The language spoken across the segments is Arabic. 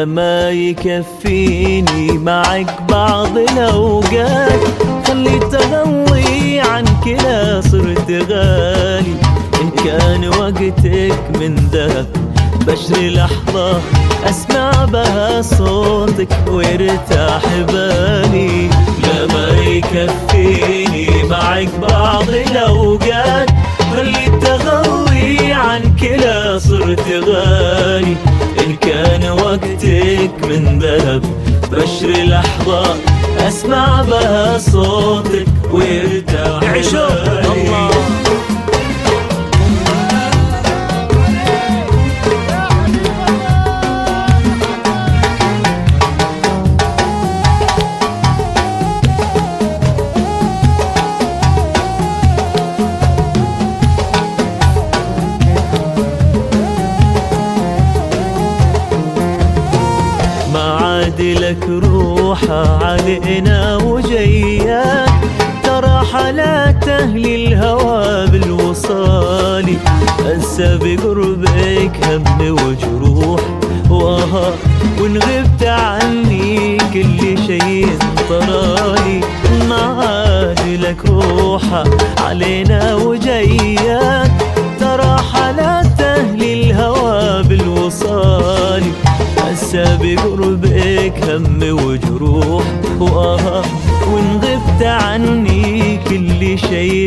لا ما يكفيني معك بعض الأوقات، خليت أغلي عنك لا صرت غالي. إن كان وقتك من ذهب بشري لحظة أسمع بها صوتك ويرتاح بالي. لا ما يكفيني معك بعض الأوقات، خليت أغلي عنك لا صرت غالي. إن كان وقتك من ذهب بشري لحظة أسمع بها صوتك ويرتاح بالي. لك روحة علينا وجياك، ترى حالات أهل الهوى بالوصال. أنسى بقربك هم وجروح وإن غبت عني كل شيء طرالي. معادي لك روحة علينا وجياك، ترى حالات أهل الهوى بالوصال. أنسى بقربك هم وجروح وإن غبت عني كل شيء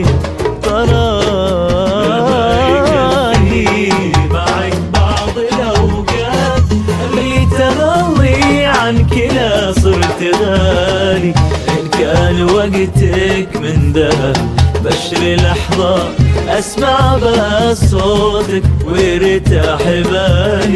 طرالي. معك بعض الأوقات اللي تغلي عنك لا صرت غالي. إن كان وقتك من ذهب بشري لحظة أسمع بها صوتك ويرتاح بالي.